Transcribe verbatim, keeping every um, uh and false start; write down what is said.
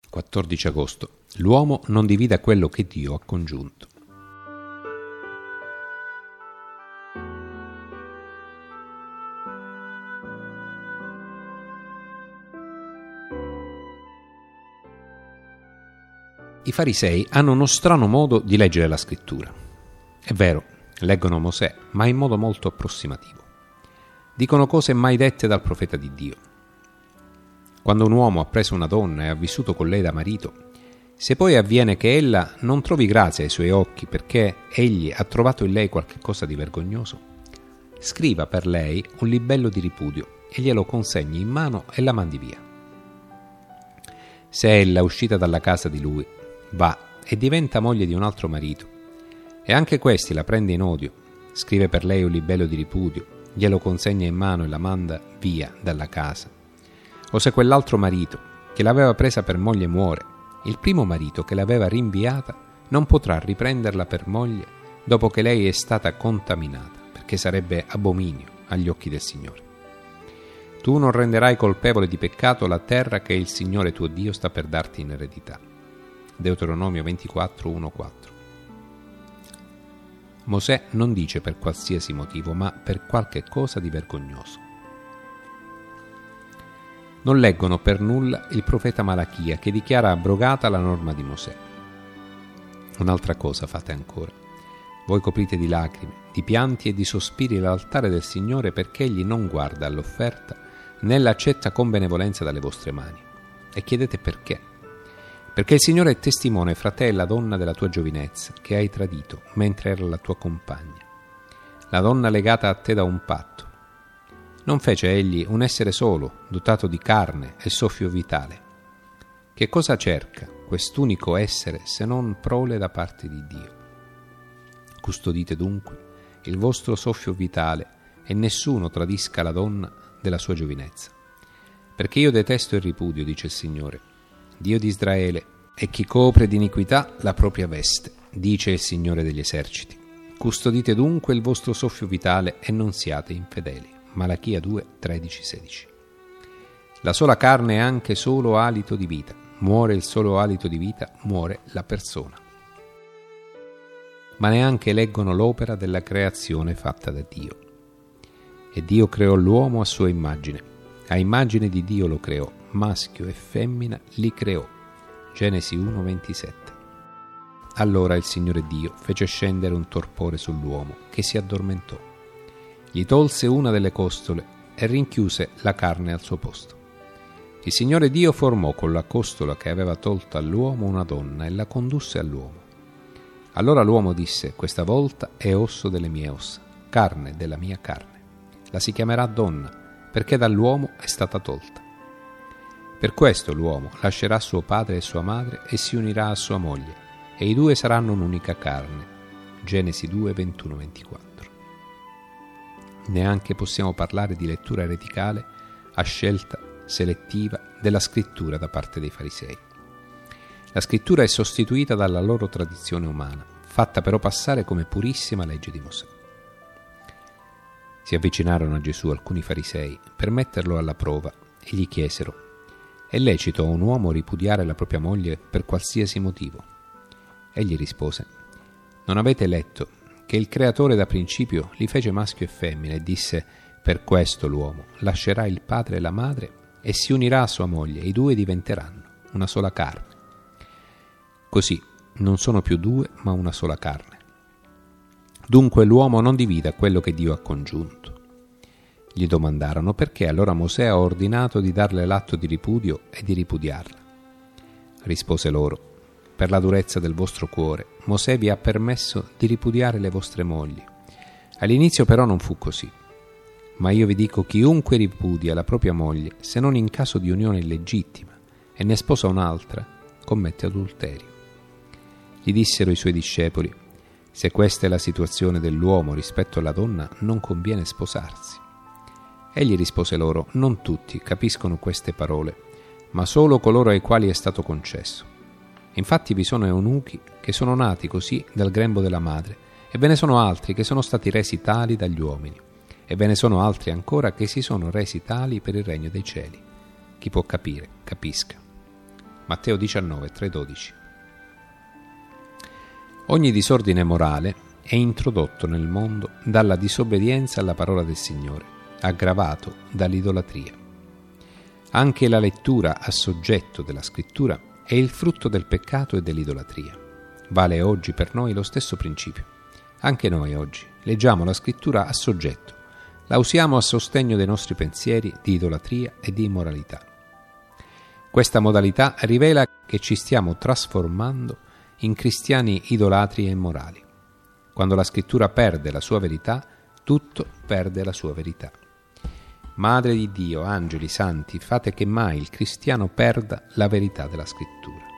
quattordici agosto. L'uomo non divida quello che Dio ha congiunto. I farisei hanno uno strano modo di leggere la scrittura. È vero, leggono Mosè, ma in modo molto approssimativo. Dicono cose mai dette dal profeta di Dio. Quando un uomo ha preso una donna e ha vissuto con lei da marito, se poi avviene che ella non trovi grazia ai suoi occhi perché egli ha trovato in lei qualche cosa di vergognoso, scriva per lei un libello di ripudio e glielo consegni in mano e la mandi via. Se ella, uscita dalla casa di lui, va e diventa moglie di un altro marito, e anche questi la prende in odio, scrive per lei un libello di ripudio, glielo consegna in mano e la manda via dalla casa. O se quell'altro marito, che l'aveva presa per moglie, muore, il primo marito che l'aveva rinviata non potrà riprenderla per moglie dopo che lei è stata contaminata, perché sarebbe abominio agli occhi del Signore. Tu non renderai colpevole di peccato la terra che il Signore tuo Dio sta per darti in eredità. Deuteronomio ventiquattro, uno quattro. Mosè non dice per qualsiasi motivo, ma per qualche cosa di vergognoso. Non leggono per nulla il profeta Malachia che dichiara abrogata la norma di Mosè. Un'altra cosa fate ancora. Voi coprite di lacrime, di pianti e di sospiri l'altare del Signore perché egli non guarda all'offerta né l'accetta con benevolenza dalle vostre mani. E chiedete perché. Perché il Signore è testimone fra te e la donna della tua giovinezza, che hai tradito mentre era la tua compagna, la donna legata a te da un patto. Non fece egli un essere solo, dotato di carne e soffio vitale? Che cosa cerca quest'unico essere se non prole da parte di Dio? Custodite dunque il vostro soffio vitale e nessuno tradisca la donna della sua giovinezza. Perché io detesto il ripudio, dice il Signore, Dio di Israele, e chi copre di iniquità la propria veste, dice il Signore degli eserciti. Custodite dunque il vostro soffio vitale e non siate infedeli. Malachia due, tredici, sedici. La sola carne è anche solo alito di vita. Muore il solo alito di vita, muore la persona. Ma neanche leggono l'opera della creazione fatta da Dio. E Dio creò l'uomo a sua immagine. A immagine di Dio lo creò. Maschio e femmina li creò. Genesi uno, ventisette. Allora il Signore Dio fece scendere un torpore sull'uomo, che si addormentò. Gli tolse una delle costole e rinchiuse la carne al suo posto. Il Signore Dio formò con la costola che aveva tolto all'uomo una donna e la condusse all'uomo. Allora l'uomo disse: questa volta è osso delle mie ossa, carne della mia carne. La si chiamerà donna, perché dall'uomo è stata tolta. Per questo l'uomo lascerà suo padre e sua madre e si unirà a sua moglie, e i due saranno un'unica carne. Genesi due, ventuno, ventiquattro. Neanche possiamo parlare di lettura ereticale a scelta selettiva della scrittura da parte dei farisei. La scrittura è sostituita dalla loro tradizione umana, fatta però passare come purissima legge di Mosè. Si avvicinarono a Gesù alcuni farisei per metterlo alla prova e gli chiesero: è lecito a un uomo ripudiare la propria moglie per qualsiasi motivo? Egli rispose: non avete letto che il Creatore da principio li fece maschio e femmina e disse: per questo l'uomo lascerà il padre e la madre e si unirà a sua moglie, e i due diventeranno una sola carne. Così non sono più due ma una sola carne. Dunque l'uomo non divida quello che Dio ha congiunto. Gli domandarono perché allora Mosè ha ordinato di darle l'atto di ripudio e di ripudiarla. Rispose loro: per la durezza del vostro cuore Mosè vi ha permesso di ripudiare le vostre mogli. All'inizio però non fu così. Ma io vi dico: chiunque ripudia la propria moglie, se non in caso di unione illegittima, e ne sposa un'altra, commette adulterio. Gli dissero i suoi discepoli: se questa è la situazione dell'uomo rispetto alla donna, non conviene sposarsi. Egli rispose loro: non tutti capiscono queste parole, ma solo coloro ai quali è stato concesso. Infatti vi sono eunuchi che sono nati così dal grembo della madre, e ve ne sono altri che sono stati resi tali dagli uomini, e ve ne sono altri ancora che si sono resi tali per il regno dei cieli. Chi può capire, capisca. Matteo diciannove, tre dodici. Ogni disordine morale è introdotto nel mondo dalla disobbedienza alla parola del Signore, aggravato dall'idolatria. Anche la lettura a soggetto della Scrittura è il frutto del peccato e dell'idolatria. Vale oggi per noi lo stesso principio. Anche noi oggi leggiamo la Scrittura a soggetto, la usiamo a sostegno dei nostri pensieri di idolatria e di immoralità. Questa modalità rivela che ci stiamo trasformando in cristiani idolatri e immorali. Quando la Scrittura perde la sua verità, tutto perde la sua verità. Madre di Dio, angeli, santi, fate che mai il cristiano perda la verità della Scrittura.